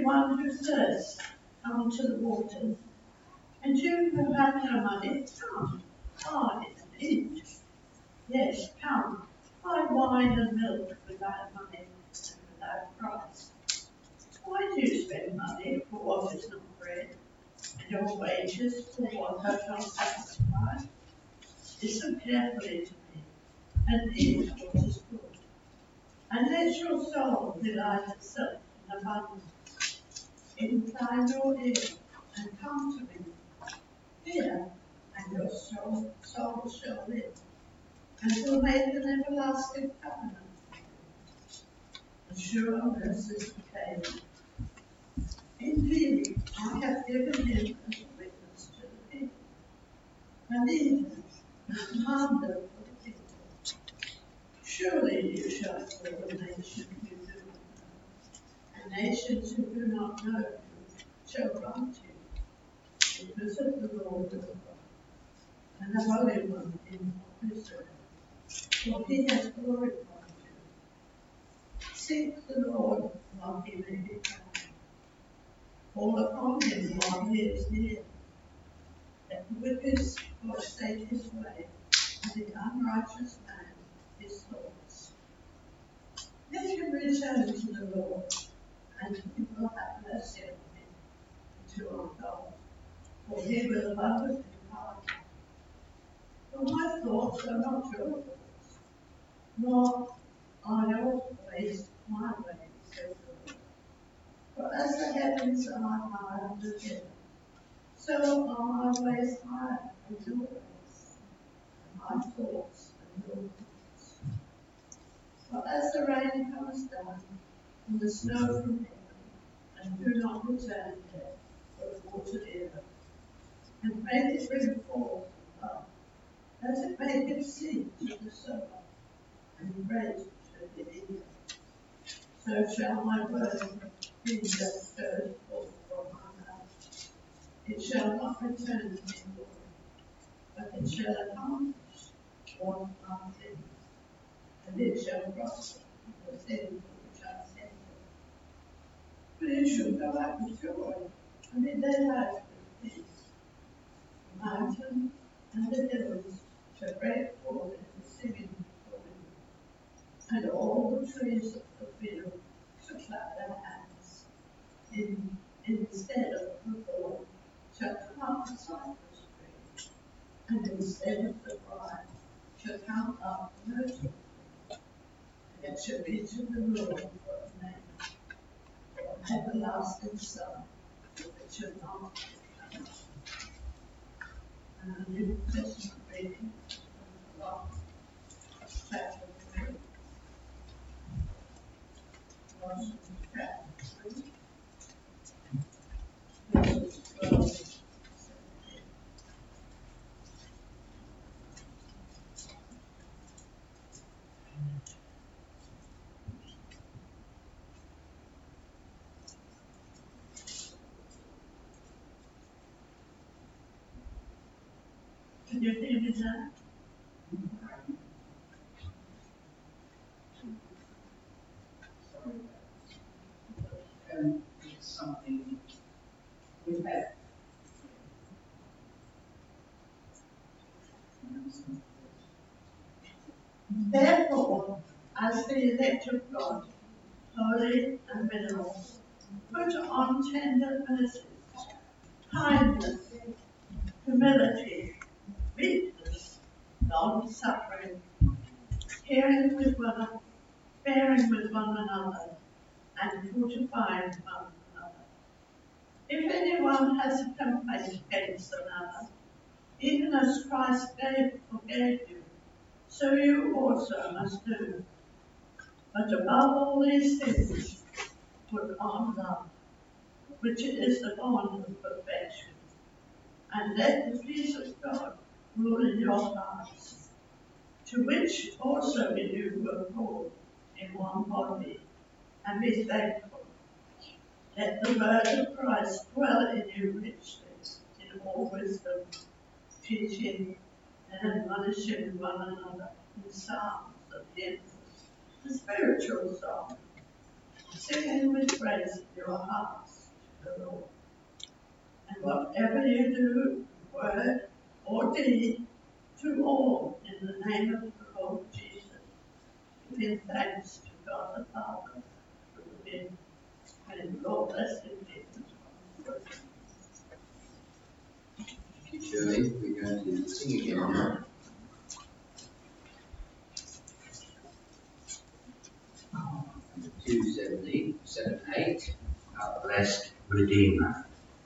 anyone who thirsts, come to the waters. And you who have no money, come, buy and eat. Yes, come, buy wine and milk without money and without price. Why do you spend money for what is not bread, and your wages for what does not satisfy? Listen carefully to me, and eat what is good. And let your soul delight itself in abundance. Incline your ear and come to me. Hear, and your soul shall live, and will make an everlasting covenant. The sure mercies of David. Indeed, I have given him as a witness to the people, and even a commander for the people. Surely you shall call a nation who do not know, and nations who do not know you shall run to you, because of the Lord your God, and the Holy One in Israel, for he has glorified you. Seek the Lord while he may be found. Call upon him while he is near. Let the wicked forsake his way, and the unrighteous man his thoughts. Let him return to the Lord, and he will have mercy on him, and to our God, for he will abundantly pardon. For my thoughts are not your thoughts, nor are your ways my ways, says the Lord. For as the heavens are higher than the earth, so are my ways higher than your ways, and my thoughts than your thoughts. For as the rain comes down, and the snow from heaven, and do not return there, but water the earth, and make it bring forth love, let it make it seed to the sower, and bread to the eater. So shall my word be that goes forth from my mouth. It shall not return to me void, but it shall accomplish what I please, and it shall prosper in the thing for which I sent it. But it shall go out with joy, and be led out with peace. The mountain and the hills shall break forth into singing for me, and all the trees of the field shall clap their hands. Instead of the thorn shall come up the cypress tree, and instead of the vine shall come up the myrtle tree. And it shall be to the Lord for a name, for an everlasting Son, that it shall not be cut off. And the New Testament reading from Mark chapter 3. Colossians chapter 3, verses 12 to 17. Can you hear me now? Something with that. Therefore, as the elect of God, holy and venerable, put on tender mercies, kindness, humility, meekness, long-suffering, bearing with one another, and fortifying one another. If anyone has a complaint against another, even as Christ forgave you, so you also must do. But above all these things, put on love, which is the bond of perfection. And let the peace of God rule in your hearts, to which also you were called in one body, and be thankful. Let the word of Christ dwell in you richly, in all wisdom, teaching and admonishing one another in psalms and hymns, the spiritual song, singing with praise in your hearts the Lord. And whatever you do, word or deed, do all in the name of the Lord Jesus, giving thanks to God the Father through him. And Lord bless him, Jesus. Thank you, Shirley. We're going to sing again now. Number 278, Our Blessed Redeemer.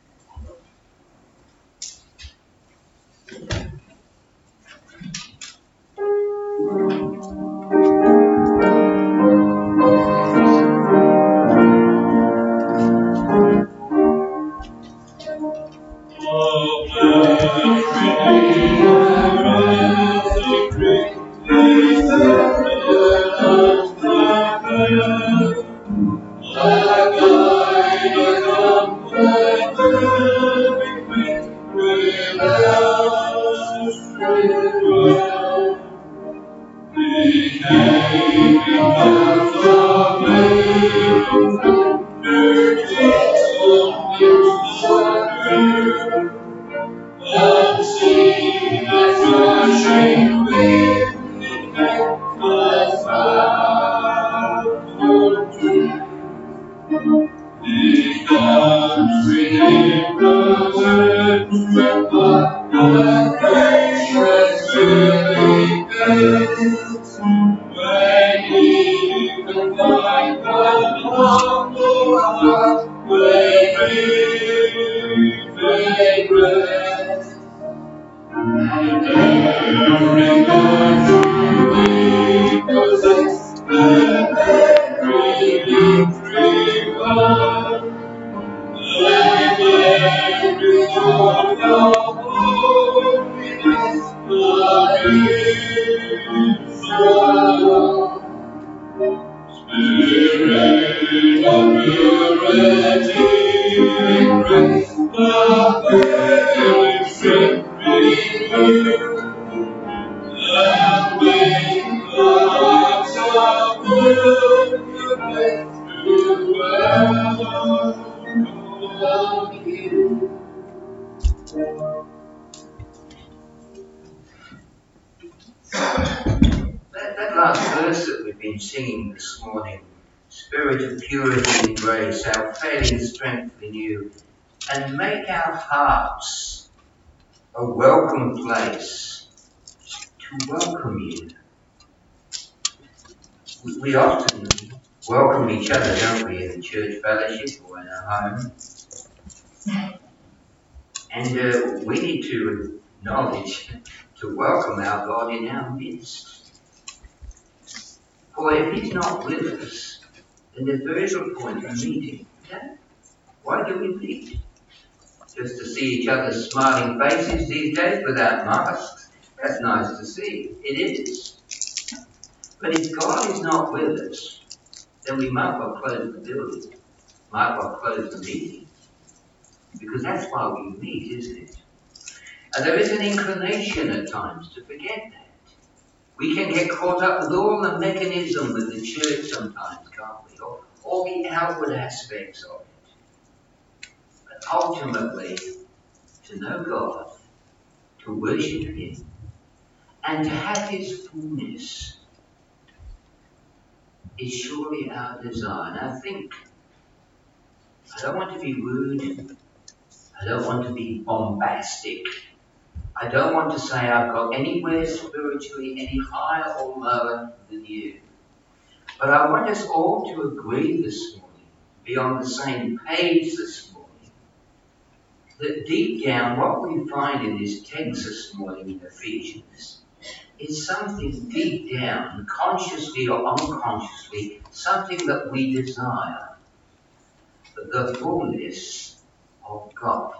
That last verse that we've been singing this morning, Spirit of purity and grace, our failing strength in you, and make our hearts a welcome place to welcome you. We often welcome each other, don't we, in the church fellowship or in our home? And we need to acknowledge, to welcome our God in our midst. For if he's not with us, then there's very little point in meeting. Yeah? Why do we meet? Just to see each other's smiling faces these days without masks? That's nice to see. It is. But if God is not with us, then we might well close the building. Might well close the meeting. Because that's why we meet, isn't it? And there is an inclination at times to forget that. We can get caught up with all the mechanism of the church sometimes, can't we? Or all the outward aspects of it. But ultimately, to know God, to worship him, and to have his fullness is surely our desire. And I think, I don't want to be rude, I don't want to be bombastic, I don't want to say I've got anywhere spiritually any higher or lower than you. But I want us all to agree this morning, be on the same page this morning, that deep down what we find in this text this morning in Ephesians is something deep down, consciously or unconsciously, something that we desire, the fullness of God.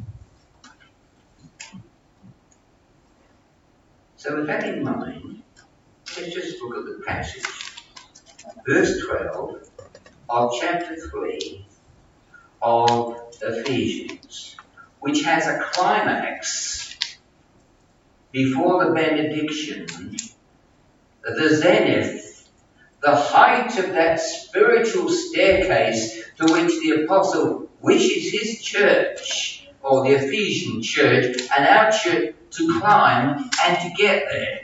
So with that in mind, let's just look at the passage. Verse 12 of chapter 3 of Ephesians, which has a climax before the benediction, the zenith, the height of that spiritual staircase to which the apostle which is his church, or the Ephesian church, and our church to climb and to get there.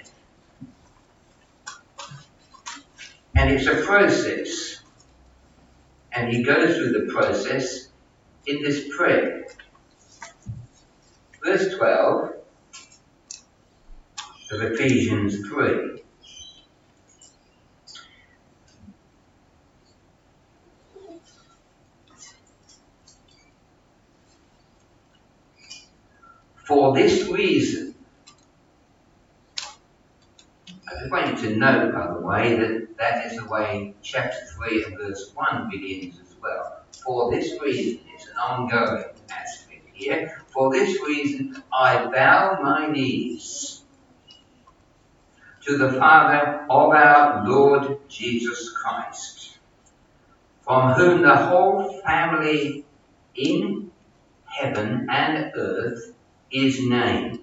And it's a process. And he goes through the process in this prayer. Verse 12 of Ephesians 3. For this reason, I just want you to note, by the way, that is the way chapter 3 and verse 1 begins as well. For this reason, it's an ongoing aspect here. For this reason, I bow my knees to the Father of our Lord Jesus Christ, from whom the whole family in heaven and earth is named,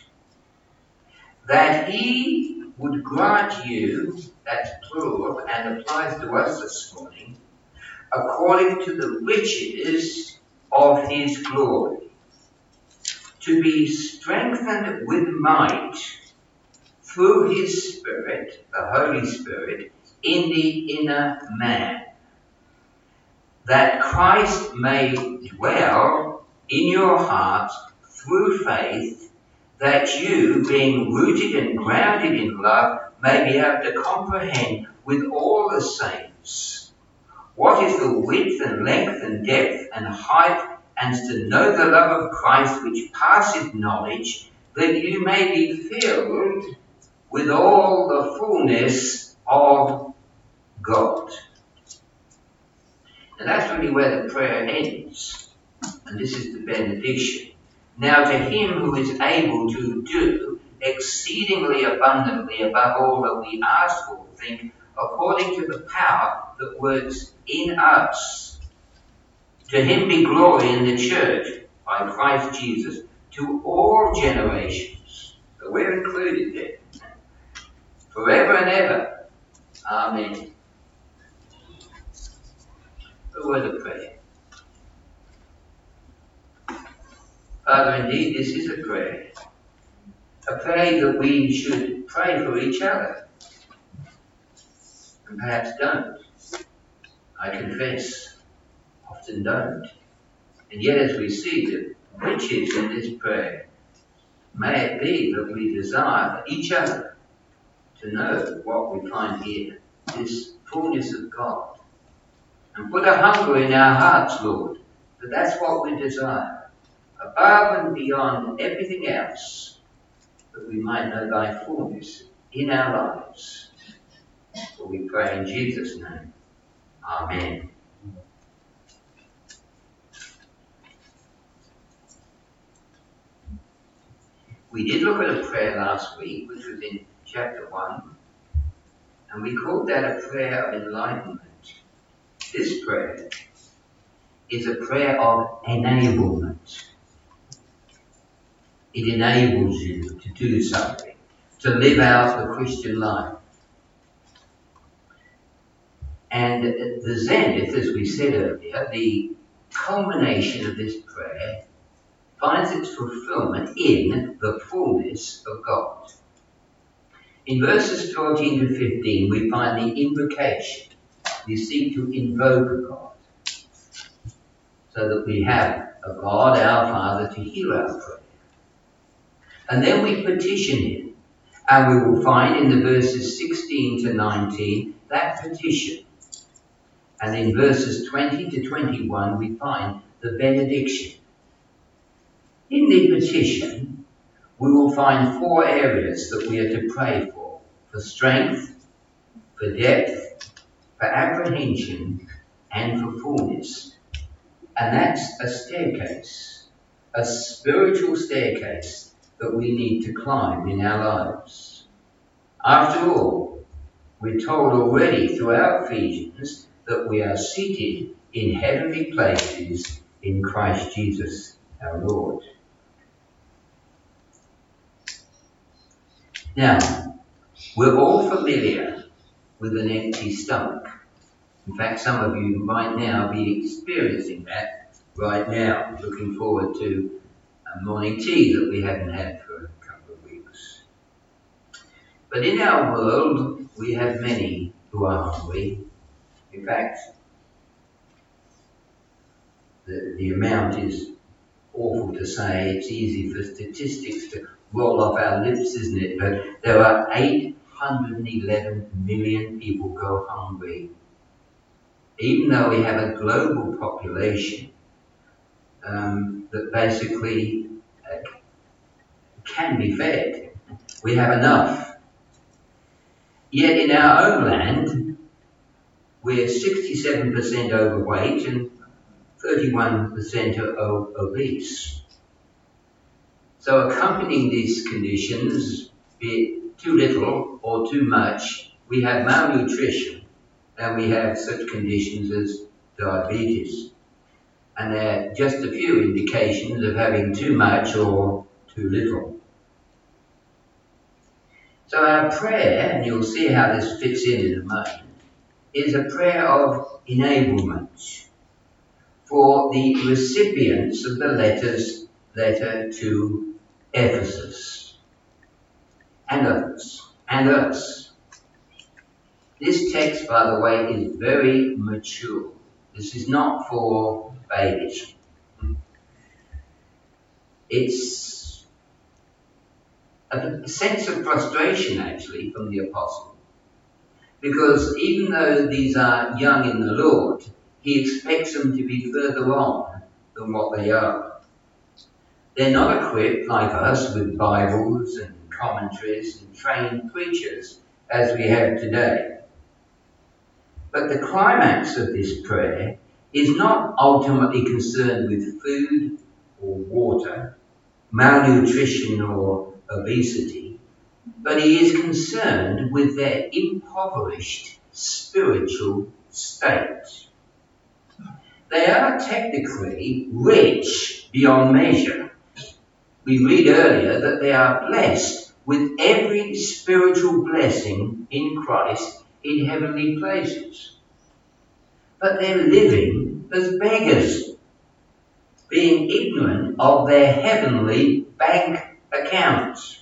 that he would grant you, that's plural and applies to us this morning, according to the riches of his glory, to be strengthened with might through his Spirit, the Holy Spirit, in the inner man, that Christ may dwell in your hearts through faith, that you, being rooted and grounded in love, may be able to comprehend with all the saints what is the width and length and depth and height, and to know the love of Christ which passeth knowledge, that you may be filled with all the fullness of God. And that's really where the prayer ends. And this is the benediction. Now to him who is able to do exceedingly abundantly above all that we ask or think, according to the power that works in us. To him be glory in the church by Christ Jesus to all generations. So we're included there. Forever and ever. Amen. The word of prayer. Father, indeed, this is a prayer that we should pray for each other, and perhaps don't. I confess, often don't. And yet as we see the riches in this prayer, may it be that we desire for each other to know what we find here, this fullness of God. And put a hunger in our hearts, Lord, that that's what we desire. Above and beyond everything else, that we might know thy fullness in our lives. For we pray in Jesus' name. Amen. We did look at a prayer last week, which was in chapter 1, and we called that a prayer of enlightenment. This prayer is a prayer of enablement. It enables you to do something, to live out the Christian life. And the zenith, as we said earlier, the culmination of this prayer finds its fulfillment in the fullness of God. In verses 14 to 15, we find the invocation. We seek to invoke God, so that we have a God, our Father, to hear our prayer. And then we petition him, and we will find in the verses 16 to 19 that petition. And in verses 20 to 21 we find the benediction. In the petition we will find 4 areas that we are to pray for strength, for depth, for apprehension, and for fullness. And that's a staircase, a spiritual staircase that we need to climb in our lives. After all, we're told already throughout Ephesians that we are seated in heavenly places in Christ Jesus our Lord. Now, we're all familiar with an empty stomach. In fact, some of you might now be experiencing that right now, looking forward to a morning tea that we haven't had for a couple of weeks. But in our world, we have many who are hungry. In fact, the amount is awful to say. It's easy for statistics to roll off our lips, isn't it? But there are 811 million people go hungry. Even though we have a global population that basically can be fed, we have enough. Yet in our own land, we're 67% overweight and 31% are obese. So accompanying these conditions, be it too little or too much, we have malnutrition and we have such conditions as diabetes. And there are just a few indications of having too much or too little. So our prayer, and you'll see how this fits in a moment, is a prayer of enablement for the recipients of the letter to Ephesus and others and us. This text, by the way, is very mature. This is not for babies. It's a sense of frustration, actually, from the apostle. Because even though these are young in the Lord, he expects them to be further on than what they are. They're not equipped, like us, with Bibles and commentaries and trained preachers, as we have today. But the climax of this prayer is not ultimately concerned with food or water, malnutrition or obesity, but he is concerned with their impoverished spiritual state. They are technically rich beyond measure. We read earlier that they are blessed with every spiritual blessing in Christ in heavenly places. But they're living as beggars, being ignorant of their heavenly bank accounts.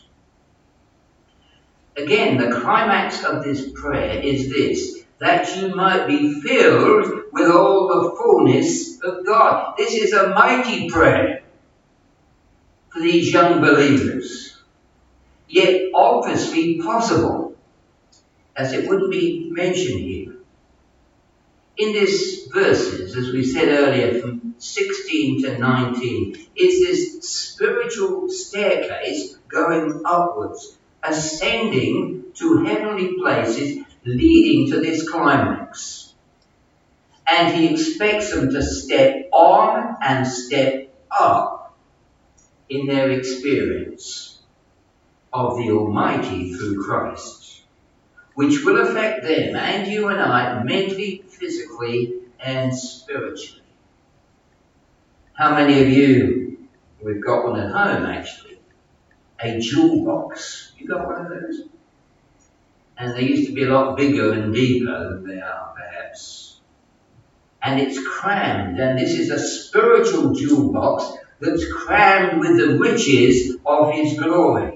Again, the climax of this prayer is this: that you might be filled with all the fullness of God. This is a mighty prayer for these young believers, yet obviously possible, as it wouldn't be mentioned here. In these verses, as we said earlier, from 16 to 19, is this spiritual staircase going upwards, ascending to heavenly places, leading to this climax. And he expects them to step on and step up in their experience of the Almighty through Christ, which will affect them and you and I mentally, physically, and spiritually. How many of you, we've got one at home actually, a jewel box? You got one of those? And they used to be a lot bigger and deeper than they are perhaps. And it's crammed, and this is a spiritual jewel box that's crammed with the riches of his glory.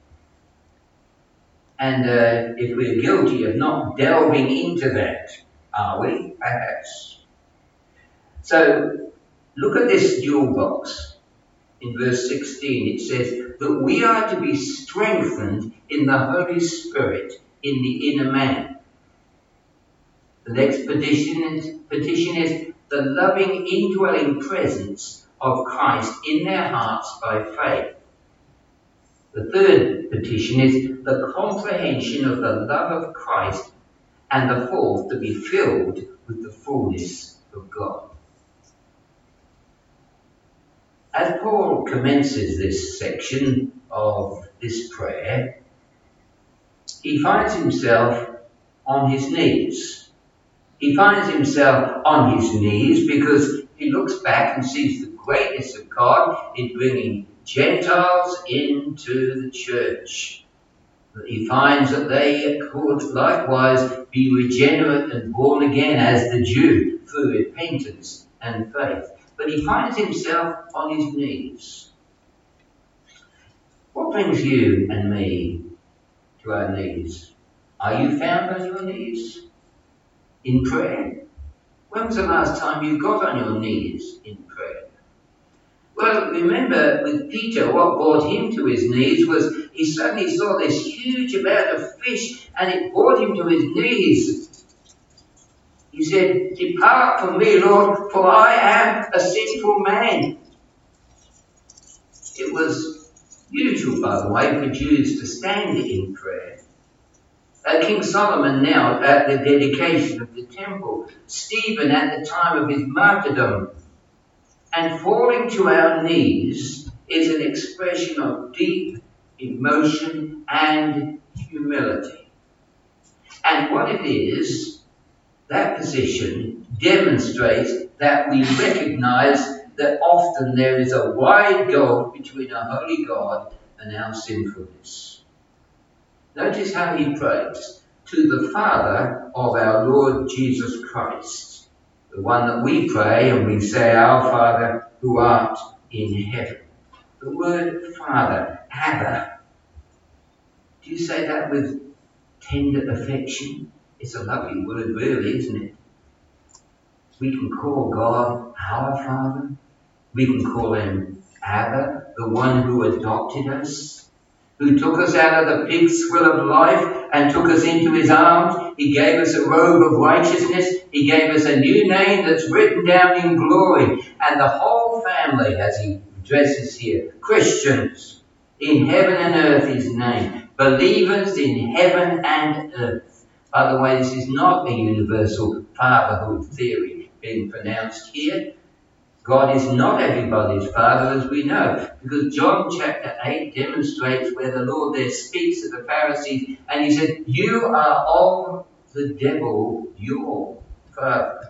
And if we're guilty of not delving into that, are we? Perhaps. So, look at this jewel box. In verse 16, it says that we are to be strengthened in the Holy Spirit in the inner man. The next petition is the loving indwelling presence of Christ in their hearts by faith. The third petition is the comprehension of the love of Christ, and the fourth, to be filled with the fullness of God. As Paul commences this section of this prayer, he finds himself on his knees. He finds himself on his knees because he looks back and sees the greatness of God in bringing Gentiles into the church. He finds that they could likewise be regenerate and born again as the Jew through repentance and faith. but he finds himself on his knees. What brings you and me to our knees? Are you found on your knees in prayer? When was the last time you got on your knees in prayer? Well, remember with Peter, what brought him to his knees was he suddenly saw this huge amount of fish and it brought him to his knees. He said, "Depart from me, Lord, for I am a sinful man." It was usual, by the way, for Jews to stand in prayer. King Solomon now at the dedication of the temple, Stephen at the time of his martyrdom. And falling to our knees is an expression of deep emotion and humility. And what it is, that position demonstrates that we recognize that often there is a wide gulf between a holy God and our sinfulness. Notice how he prays to the Father of our Lord Jesus Christ, the one that we pray and we say, "Our Father who art in heaven." The word Father, Abba. Do you say that with tender affection? It's a lovely word, really, isn't it? We can call God our Father. We can call him Abba, the one who adopted us, who took us out of the pig's swill of life and took us into his arms. He gave us a robe of righteousness. He gave us a new name that's written down in glory. And the whole family, as he addresses here, Christians in heaven and earth, his name. Believers in heaven and earth. By the way, this is not a universal fatherhood theory being pronounced here. God is not everybody's father, as we know, because John chapter 8 demonstrates where the Lord there speaks to the Pharisees, and he said, "You are of the devil, your father."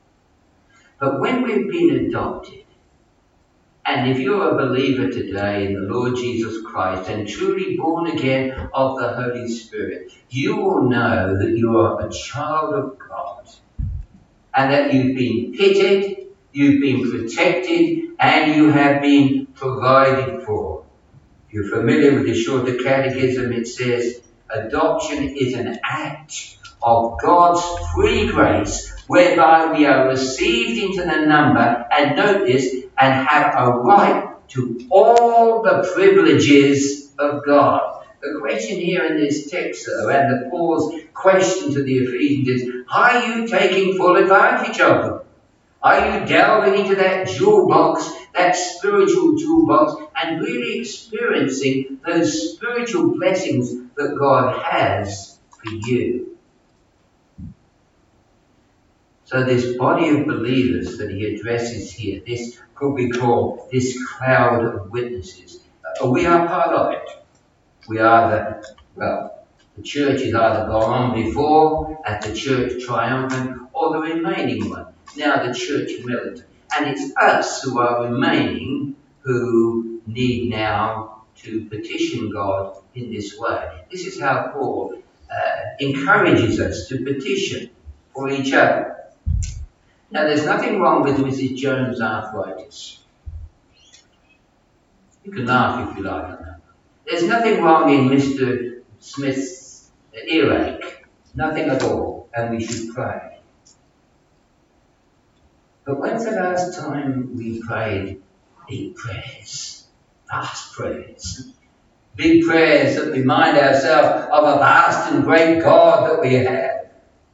But when we've been adopted, and if you're a believer today in the Lord Jesus Christ and truly born again of the Holy Spirit, you will know that you are a child of God and that you've been pitied, you've been protected, and you have been provided for. If you're familiar with the Shorter Catechism, it says, adoption is an act of God's free grace whereby we are received into the number, and note this, and have a right to all the privileges of God. The question here in this text, though, and the Paul's question to the Ephesians is, are you taking full advantage of them? Are you delving into that jewel box, that spiritual jewel box, and really experiencing those spiritual blessings that God has for you? So this body of believers that he addresses here, this could be called this cloud of witnesses. We are part of it. We are the church is either gone on before, at the church triumphant, or the remaining one, now the church militant. And it's us who are remaining who need now to petition God in this way. This is how Paul encourages us to petition for each other. Now, there's nothing wrong with Mrs. Jones' arthritis. You can laugh if you like on that. There's nothing wrong in Mr. Smith's earache. Nothing at all. And we should pray. But when's the last time we prayed big prayers? Vast prayers. Big prayers that remind ourselves of a vast and great God that we have.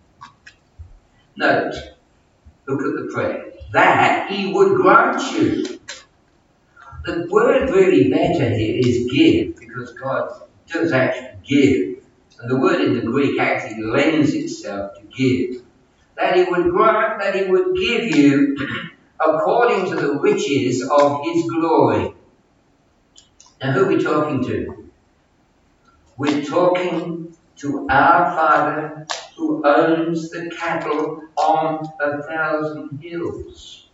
Note. Look at the prayer. That he would grant you. The word really better here is give, because God does actually give. And the word in the Greek actually lends itself to give. That he would grant, that he would give you according to the riches of his glory. Now who are we talking to? We're talking to our Father who owns the cattle on 1,000 hills.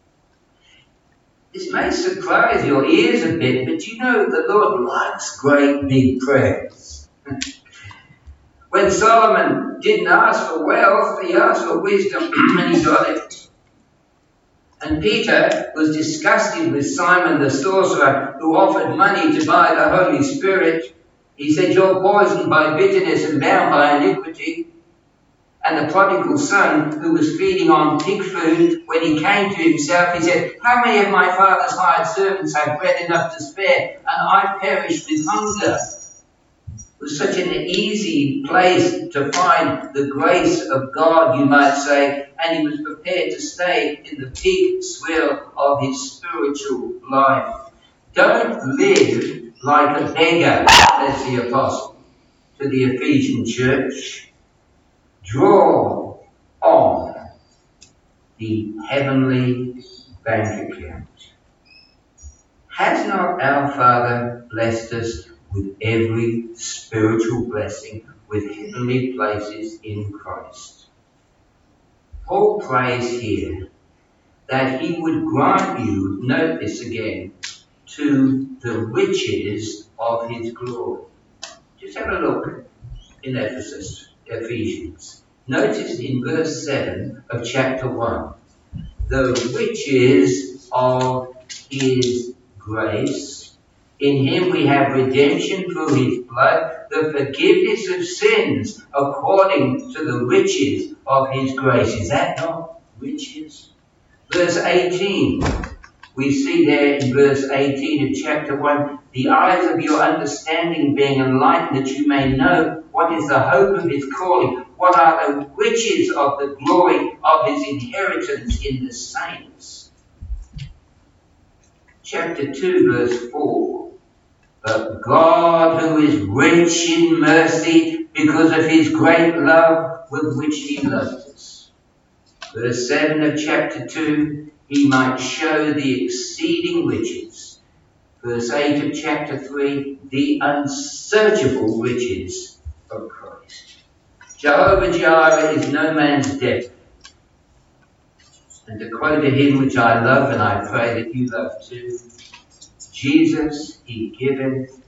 This may surprise your ears a bit, but you know the Lord likes great big prayers. When Solomon didn't ask for wealth, he asked for wisdom and he got it. And Peter was disgusted with Simon the sorcerer, who offered money to buy the Holy Spirit. He said, "You're poisoned by bitterness and bound by iniquity." And the prodigal son, who was feeding on pig food, when he came to himself, he said, "How many of my father's hired servants have bread enough to spare, and I perish with hunger?" It was such an easy place to find the grace of God, you might say, and he was prepared to stay in the pig swill of his spiritual life. Don't live like a beggar, says the apostle to the Ephesian church. Draw on the heavenly bank account. Has not our Father blessed us with every spiritual blessing, with heavenly places in Christ? Paul prays here that he would grant you, note this again, to the riches of his glory. Just have a look in Ephesians. Notice in verse 7 of chapter 1, the riches of his grace. In him we have redemption through his blood, the forgiveness of sins according to the riches of his grace. Is that not riches? Verse 18. We see there in verse 18 of chapter 1, the eyes of your understanding being enlightened, that you may know what is the hope of his calling, what are the riches of the glory of his inheritance in the saints. Chapter 2, verse 4. But God, who is rich in mercy, because of his great love with which he loved us. Verse 7 of chapter 2, he might show the exceeding riches. Verse 8 of chapter 3, the unsearchable riches of Christ. Jehovah Jireh is no man's debtor. And to quote a hymn which I love, and I pray that you love too, Jesus, he giveth,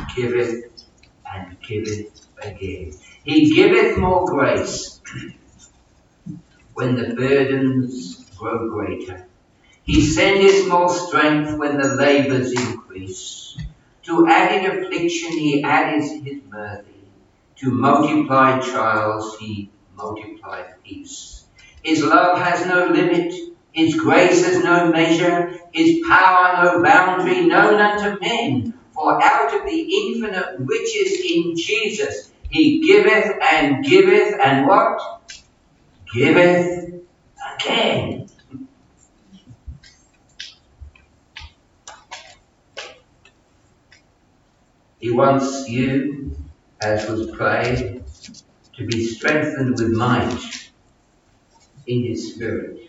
and giveth again. He giveth more grace when the burdens grow greater. He sendeth more strength when the labours increase. To added affliction he addeth his mercy. To multiply trials he multiplied peace. His love has no limit. His grace has no measure. His power no boundary known unto men. For out of the infinite riches in Jesus he giveth and what? Giveth again. He wants you, as was prayed, to be strengthened with might in his spirit.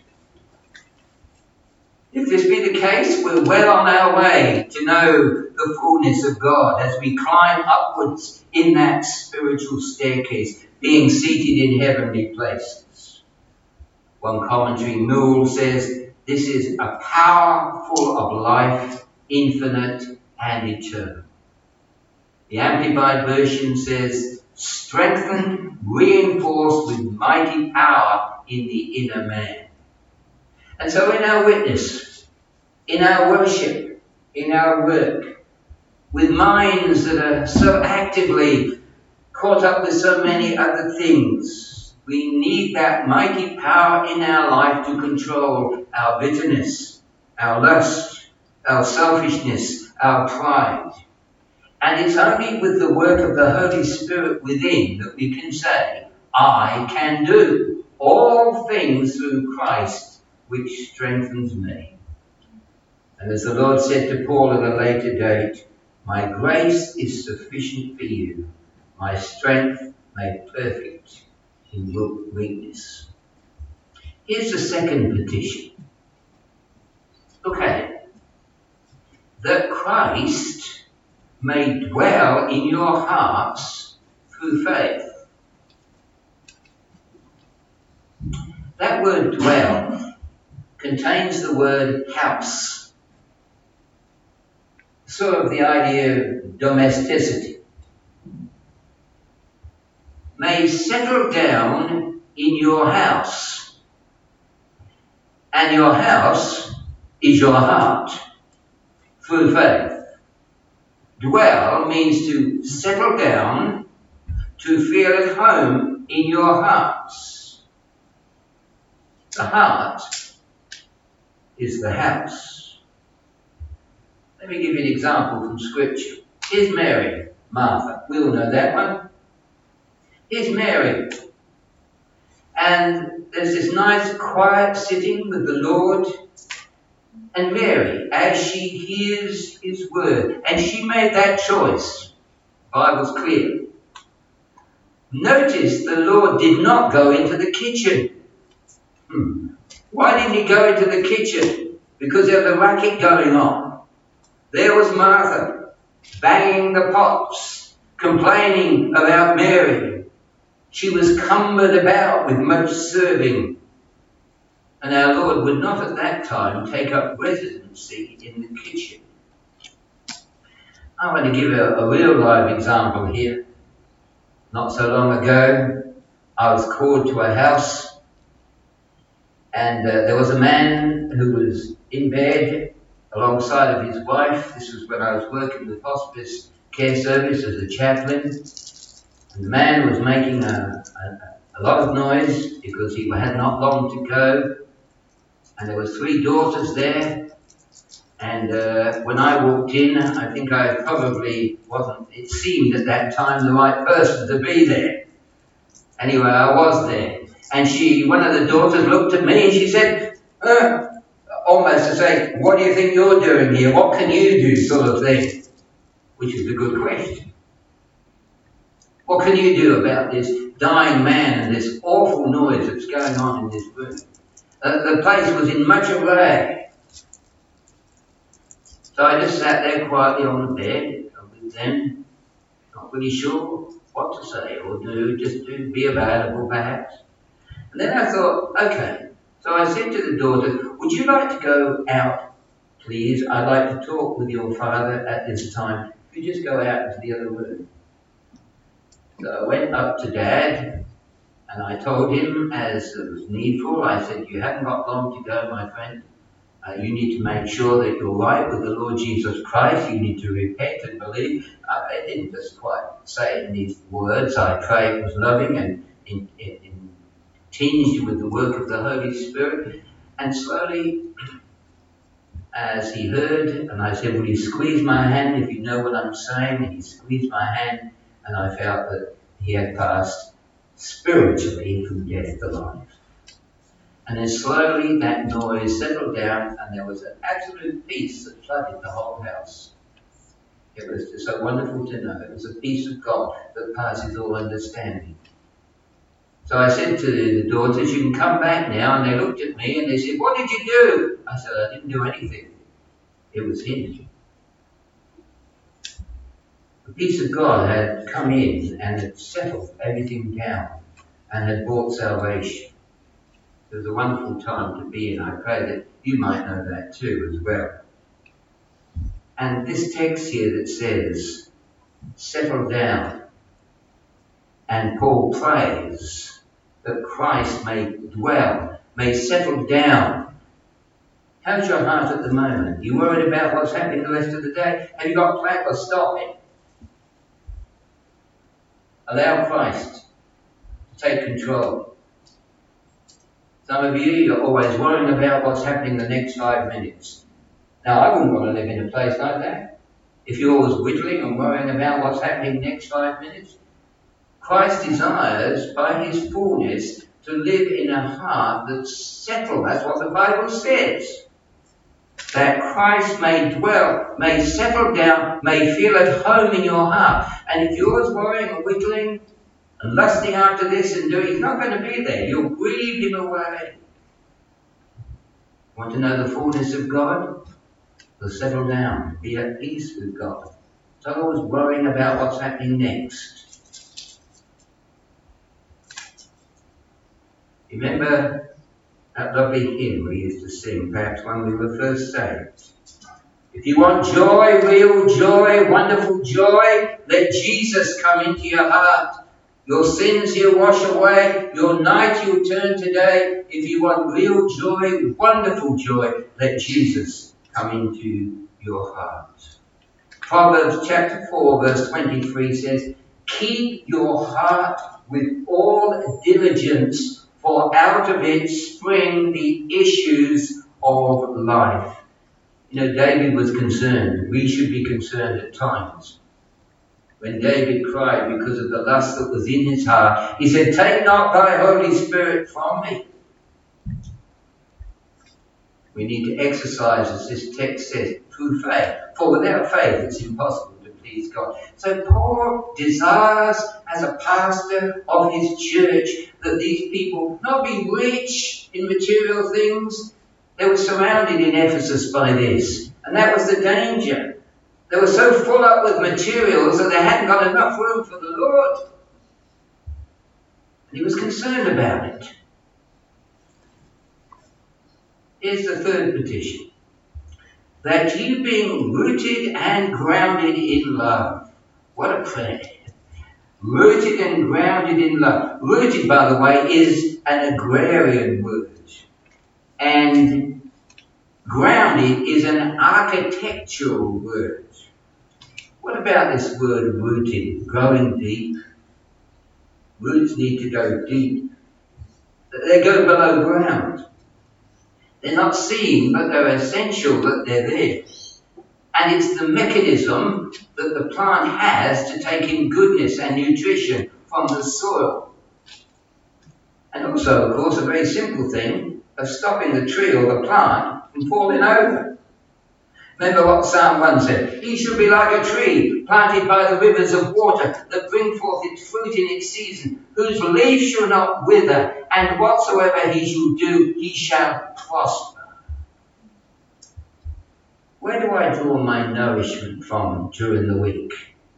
If this be the case, we're well on our way to know the fullness of God as we climb upwards in that spiritual staircase, being seated in heavenly places. One commentary, Newell, says, this is a power full of life, infinite and eternal. The Amplified Version says, strengthened, reinforced with mighty power in the inner man. And so in our witness, in our worship, in our work, with minds that are so actively caught up with so many other things, we need that mighty power in our life to control our bitterness, our lust, our selfishness, our pride. And it's only with the work of the Holy Spirit within that we can say, I can do all things through Christ, which strengthens me. And as the Lord said to Paul at a later date, my grace is sufficient for you, my strength made perfect in weakness. Here's the second petition. Look at it. That Christ may dwell in your hearts through faith. That word dwell contains the word house, sort of the idea of domesticity. May settle down in your house. And your house is your heart through faith. Dwell means to settle down, to feel at home in your hearts. The heart is the house. Let me give you an example from Scripture. Here's Mary, Martha. We all know that one. Here's Mary. And there's this nice quiet sitting with the Lord. And Mary, as she hears his word, and she made that choice. The Bible's clear. Notice the Lord did not go into the kitchen. Why didn't he go into the kitchen? Because there was a racket going on. There was Martha, banging the pots, complaining about Mary. She was cumbered about with much serving. And our Lord would not at that time take up residency in the kitchen. I want to give a real live example here. Not so long ago, I was called to a house, and there was a man who was in bed alongside of his wife. This was when I was working with Hospice Care Service as a chaplain. And the man was making a lot of noise because he had not long to go. And there were 3 daughters there. And when I walked in, I think I probably wasn't, it seemed at that time, the right person to be there. Anyway, I was there. And one of the daughters looked at me and she said, almost to say, what do you think you're doing here? What can you do, sort of thing? Which is a good question. What can you do about this dying man and this awful noise that's going on in this room? The place was in much array. So I just sat there quietly on the bed with them, not really sure what to say or do, just to be available perhaps. And then I thought, okay. So I said to the daughter, would you like to go out, please? I'd like to talk with your father at this time. Could you just go out into the other room? So I went up to Dad, and I told him, as it was needful, I said, you haven't got long to go, my friend. You need to make sure that you're right with the Lord Jesus Christ. You need to repent and believe. I didn't just quite say it in these words. I pray it was loving and tinged with the work of the Holy Spirit. And slowly, as he heard, and I said, will you squeeze my hand if you know what I'm saying? And he squeezed my hand, and I felt that he had passed spiritually from death to life. And then slowly that noise settled down, and there was an absolute peace that flooded the whole house. It was just so wonderful to know. It was a peace of God that passes all understanding. So I said to the daughters, you can come back now. And they looked at me and they said, what did you do? I said, I didn't do anything. It was him. The peace of God had come in and had settled everything down and had brought salvation. It was a wonderful time to be in. I pray that you might know that too as well. And this text here that says, settle down. And Paul prays that Christ may dwell, may settle down. How's your heart at the moment? You worried about what's happening the rest of the day? Have you got plans? Well, stop it. Allow Christ to take control. Some of you, you're always worrying about what's happening the next 5 minutes. Now, I wouldn't want to live in a place like that. If you're always whittling and worrying about what's happening next 5 minutes, Christ desires, by his fullness, to live in a heart that's settled. That's what the Bible says. That Christ may dwell, may settle down, may feel at home in your heart. And if you're always worrying and whittling and lusting after this and doing, he's not going to be there. You'll grieve him away. Want to know the fullness of God? Well, settle down. Be at peace with God. Don't always worrying about what's happening next. Remember that lovely hymn we used to sing, perhaps when we were first saved? If you want joy, real joy, wonderful joy, let Jesus come into your heart. Your sins He'll wash away. Your night He'll turn to day. If you want real joy, wonderful joy, let Jesus come into your heart. Proverbs chapter 4 verse 23 says, keep your heart with all diligence, for out of it spring the issues of life. You know, David was concerned. We should be concerned at times. When David cried because of the lust that was in his heart, he said, take not thy Holy Spirit from me. We need to exercise, as this text says, through faith. For without faith, it's impossible to please God. So Paul desires, as a pastor of his church, that these people not be rich in material things. They were surrounded in Ephesus by this. And that was the danger. They were so full up with materials that they hadn't got enough room for the Lord. And he was concerned about it. Here's the third petition. That you being rooted and grounded in love. What a prayer. Rooted and grounded in love. Rooted, by the way, is an agrarian word. And grounded is an architectural word. What about this word rooted? Growing deep. Roots need to go deep. They go below ground. They're not seen, but they're essential that they're there. And it's the mechanism that the plant has to take in goodness and nutrition from the soil. And also, of course, a very simple thing of stopping the tree or the plant from falling over. Remember what Psalm 1 said? He shall be like a tree planted by the rivers of water that bring forth its fruit in its season, whose leaf shall not wither, and whatsoever he shall do, he shall prosper. Where do I draw my nourishment from during the week?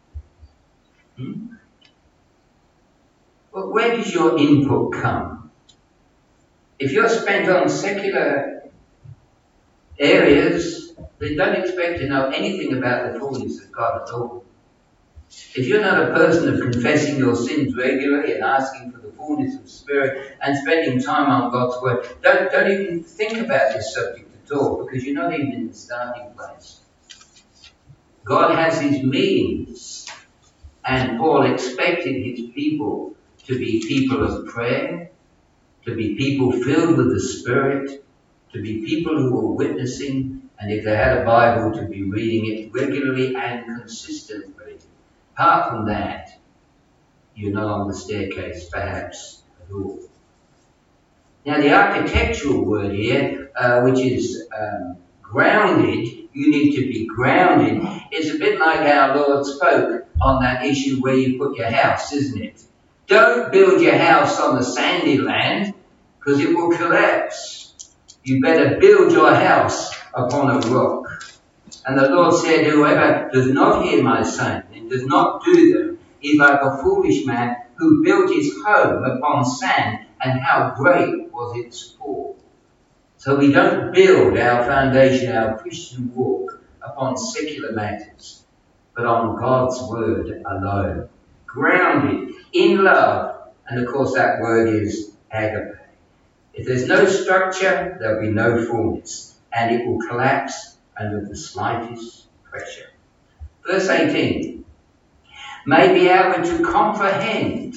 Well, where does your input come? If you're spent on secular areas, then don't expect to know anything about the fullness of God at all. If you're not a person of confessing your sins regularly and asking for the fullness of Spirit and spending time on God's Word, don't even think about this subject at all, because you're not even in the starting place. God has His means, and Paul expected his people to be people of prayer, to be people filled with the Spirit, to be people who were witnessing, and if they had a Bible, to be reading it regularly and consistently. Apart from that, you're not on the staircase, perhaps, at all. Now, the architectural word here, which is grounded, you need to be grounded, is a bit like our Lord spoke on that issue where you put your house, isn't it? Don't build your house on the sandy land, because it will collapse. You better build your house upon a rock. And the Lord said, whoever does not hear my saying and does not do them is like a foolish man who built his home upon sand, and how great was its fall. So we don't build our foundation, our Christian walk, upon secular matters, but on God's word alone. Grounded in love, and of course that word is agape. If there's no structure, there'll be no fullness, and it will collapse under the slightest pressure. Verse 18, may be able to comprehend.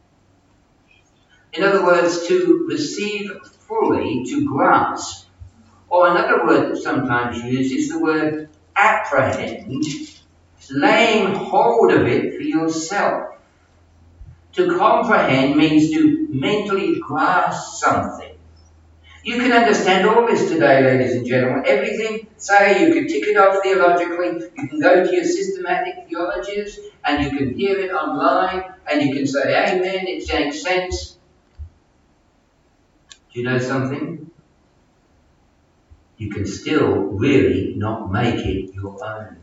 In other words, to receive fully, to grasp. Or another word that's sometimes used is the word apprehend, laying hold of it for yourself. To comprehend means to mentally grasp something. You can understand all this today, ladies and gentlemen. Everything, say, you can tick it off theologically. You can go to your systematic theologies and you can hear it online and you can say, amen, it makes sense. Do you know something? You can still really not make it your own.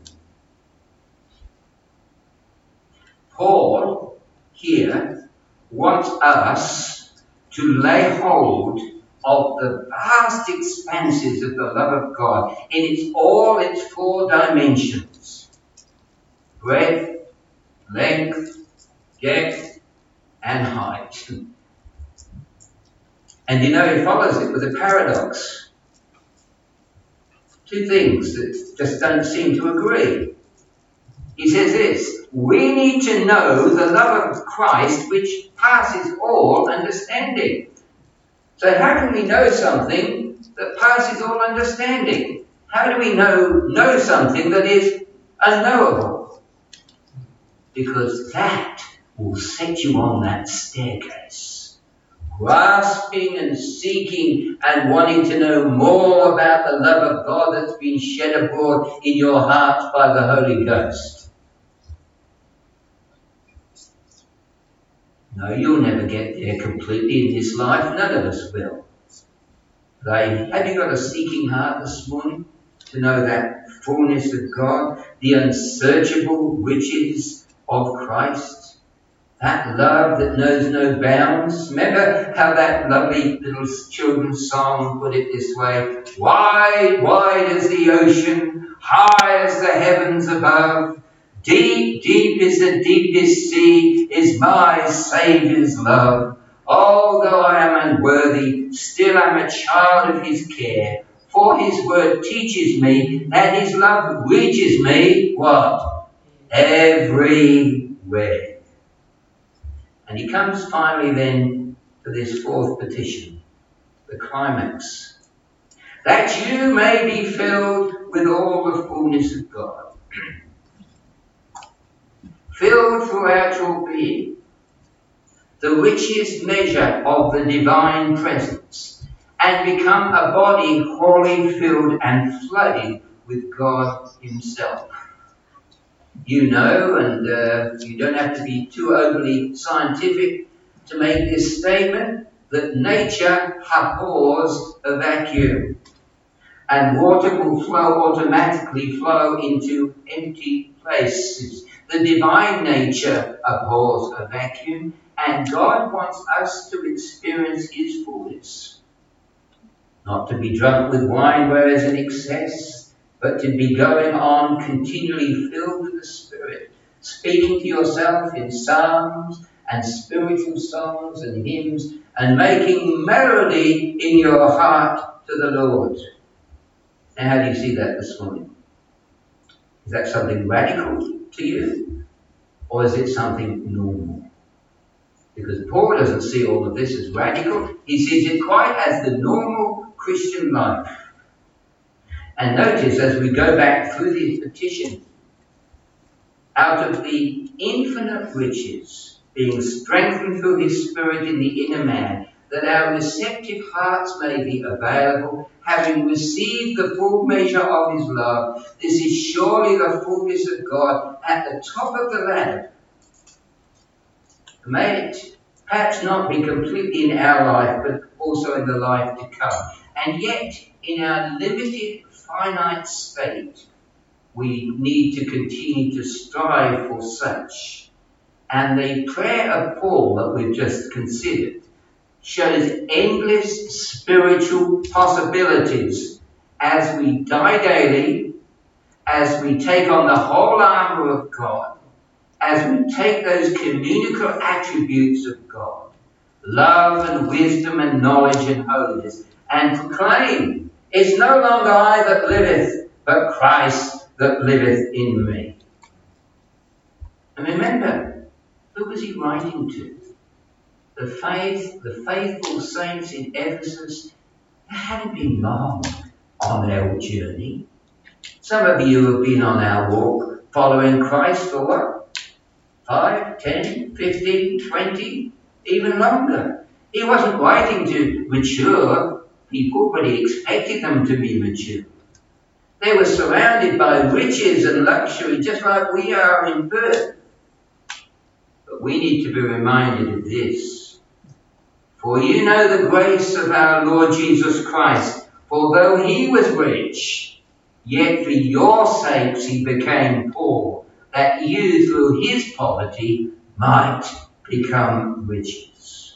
Paul here wants us to lay hold of the vast expanses of the love of God in all its four dimensions: breadth, length, depth, and height. And you know, he follows it with a paradox. Two things that just don't seem to agree. He says this: we need to know the love of Christ which passes all understanding. So how can we know something that passes all understanding? How do we know something that is unknowable? Because that will set you on that staircase, grasping and seeking and wanting to know more about the love of God that's been shed abroad in your heart by the Holy Ghost. No, you'll never get there completely in this life. None of us will. Have you got a seeking heart this morning to know that fullness of God, the unsearchable riches of Christ, that love that knows no bounds? Remember how that lovely little children's song put it this way: wide, wide as the ocean, high as the heavens above, deep, deep is the deepest sea, is my Saviour's love. Although I am unworthy, still I'm a child of his care. For his word teaches me that his love reaches me, what? Everywhere. And he comes finally then to this fourth petition, the climax. That you may be filled with all the fullness of God. Filled throughout your being, the richest measure of the divine presence, and become a body wholly filled and flooded with God himself. You know, and you don't have to be too overly scientific to make this statement, that nature abhors a vacuum, and water will automatically flow into empty places. The divine nature abhors a vacuum, and God wants us to experience his fullness. Not to be drunk with wine where there's an excess, but to be going on continually filled with the Spirit, speaking to yourself in psalms and spiritual songs and hymns, and making melody in your heart to the Lord. Now, how do you see that this morning? Is that something radical to you? Or is it something normal? Because Paul doesn't see all of this as radical. He sees it quite as the normal Christian life. And notice, as we go back through these petitions, out of the infinite riches, being strengthened through his Spirit in the inner man, that our receptive hearts may be available, having received the full measure of his love. This is surely the fullness of God at the top of the ladder. May it perhaps not be completely in our life, but also in the life to come. And yet, in our limited, finite state, we need to continue to strive for such. And the prayer of Paul that we've just considered shows endless spiritual possibilities as we die daily, as we take on the whole armour of God, as we take those communicable attributes of God, love and wisdom and knowledge and holiness, and proclaim, it's no longer I that liveth, but Christ that liveth in me. And remember, who was he writing to? The faithful saints in Ephesus. They hadn't been long on their journey. Some of you have been on our walk following Christ for what? 5, 10, 15, 20, even longer. He wasn't writing to mature people, but he expected them to be mature. They were surrounded by riches and luxury, just like we are in birth. But we need to be reminded of this. For you know the grace of our Lord Jesus Christ, for though he was rich, yet for your sakes he became poor, that you through his poverty might become riches.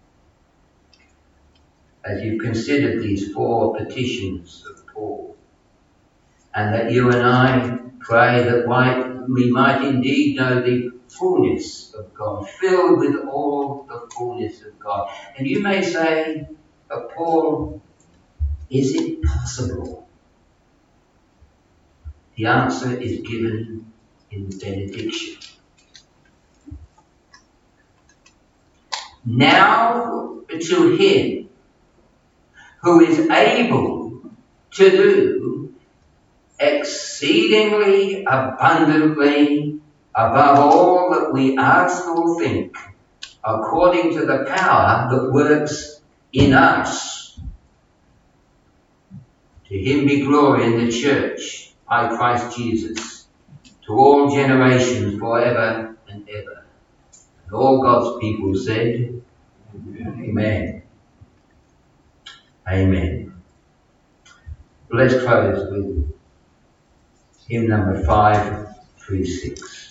As you've considered these 4 petitions of Paul, and that you and I pray that we might indeed know the fullness of God, filled with all the fullness of God. And you may say, Paul, is it possible? The answer is given in the benediction. Now to him who is able to do exceedingly abundantly above all that we ask or think, according to the power that works in us. To him be glory in the church by Christ Jesus, to all generations forever and ever. And all God's people said, Amen. Amen. Let's close with hymn number 536.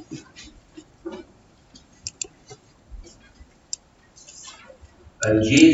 O Jesus,